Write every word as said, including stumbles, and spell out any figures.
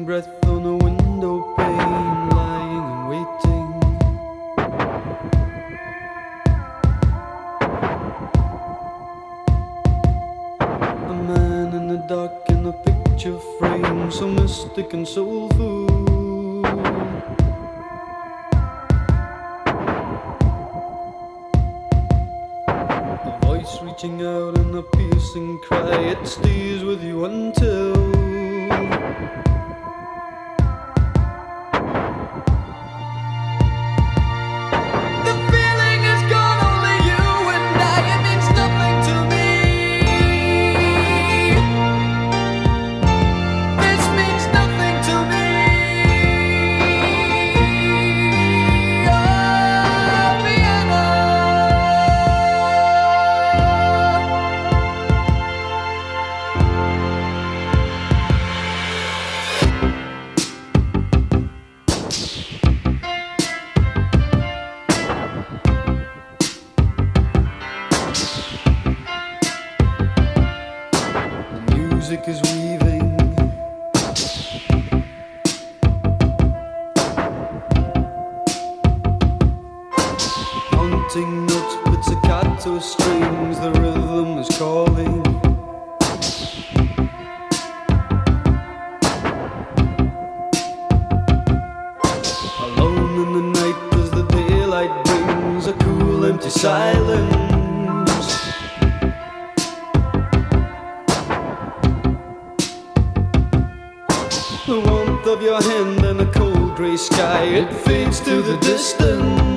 losing breath on a window pane, lying and waiting. A man in the dark in a picture frame, so mystic and soulful. A voice reaching out in a piercing cry, it stays with you until music is weaving. Haunting notes, pizzicato strings, the rhythm is calling. Alone in the night as the daylight brings a cool empty silence. The warmth of your hand in a cold grey sky, it fades to the distance.